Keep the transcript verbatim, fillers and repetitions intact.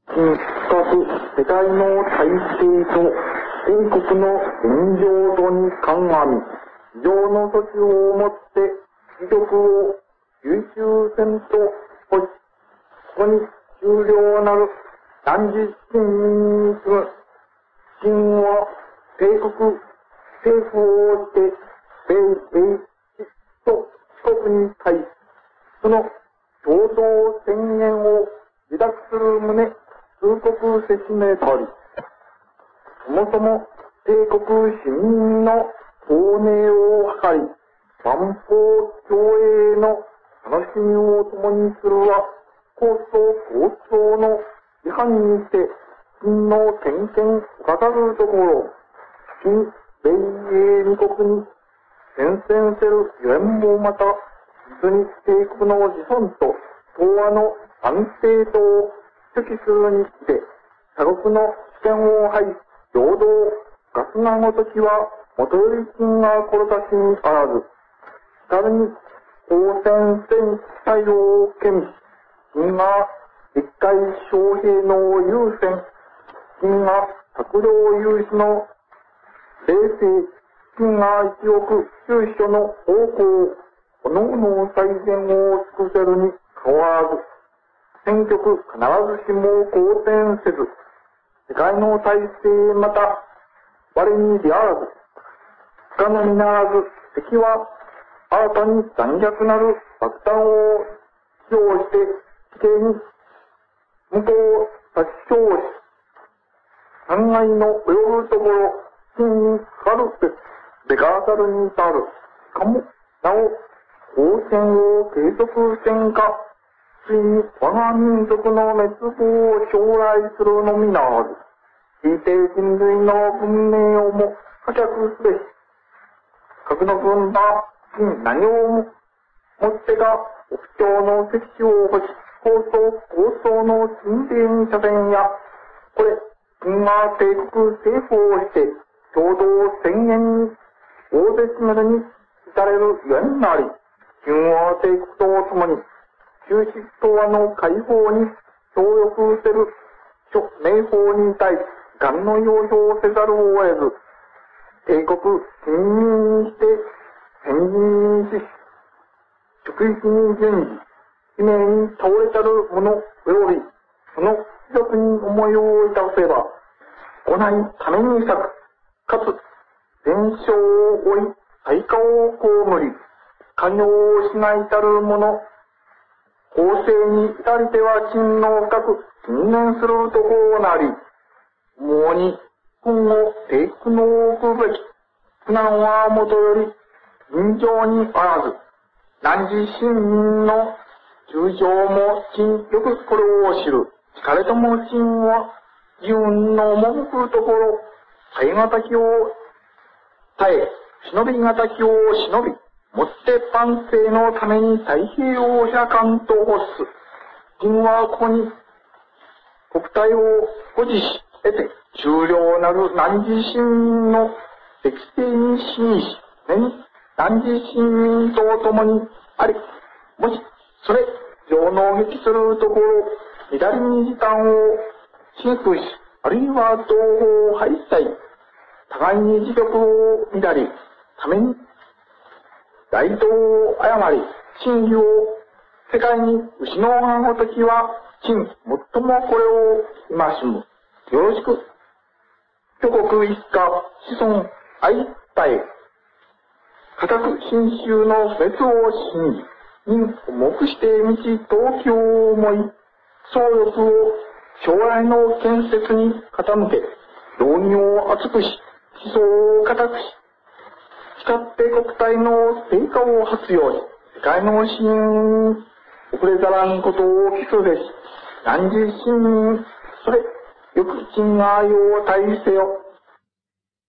近く世界の体制と帝国の現状度に鑑み、非常の措置をもって威力を優秀せんとほし、ここに終了なる何十新民に次ぐ秦は帝国政府をして米英と四国に対し、その共同宣言を離脱する旨通告せしめたり、そもそも帝国市民の公寧を図り、万法共栄の楽しみを共にするは、高層高潮の違反にして、秦の点検をかかるところ、秦米英二国に宣戦せるゆえんもまた、実に帝国の自尊と東亜の安定とを主揮するにして、他国の主権を排し、平等、ガスなごときは、元より秦が志にあらず、しかるに、応戦戦地帯を兼し、秦が一回将兵の優先、秦が閣僚有志の冷静、秦が一億中所の方向、各々最善を尽くせるに変わらず、戦局必ずしも好転せず、世界の体制また、我にであらず、不可能にならず、敵は新たに残虐なる爆弾を使用して、地形に向こう殺傷し、三害の及ぶところ、秦にかかるべかざるに至る。しかも、なお、交戦を継続せんか、ついに我が民族の滅亡を将来するのみならず、推定人類の文明をも破却すべし、核の分断、秦何をもってか、お不調の石地を欲し、高層高層の神聖に車線や、これ、秦が帝国政府をして、共同宣言に大勢めるに至れるゆえんなり、秦は帝国とともに、中止東亜の解放に協力せる諸名法に対し、願の要表せざるを得ず、帝国親民にして先人にし、職域に準じ、使命に倒れたる者及び、その貴族に思いをいたせば、来ないために咲く、かつ、伝承を追い、対価を被り、家業をしないたる者、公正に至りては秦の深く信念するところなり、思うに今後帝国の置くべき苦難はもとより尋常にあらず、何時市民の中情も秦よくこれを知る。しかれとも秦は自運の赴くところ、耐え難きを耐え、忍び難きを忍び、もって万世のために太平洋百貫と欲す。秦はここに国体を保持し、得て、終了なる何時市民の適正に信し、何時市民と共にあり、もし、それ、上納撃するところ、左に時間を侵空し、あるいは同胞を排したい、互いに自力を乱り、ために、大道を誤り、真理を世界に失うがごときは、秦、最もこれを戒む。よろしく。諸国一家、子孫、愛たえ。固く新州の滅を信じ、に重して道東京を思い、総力を将来の建設に傾け、道義を厚くし、思想を固くし、誓って国体の成果を発揚し、世界の市民に遅れざらんことを期すべし、何時市民、それ、よく秦が愛を大せよ。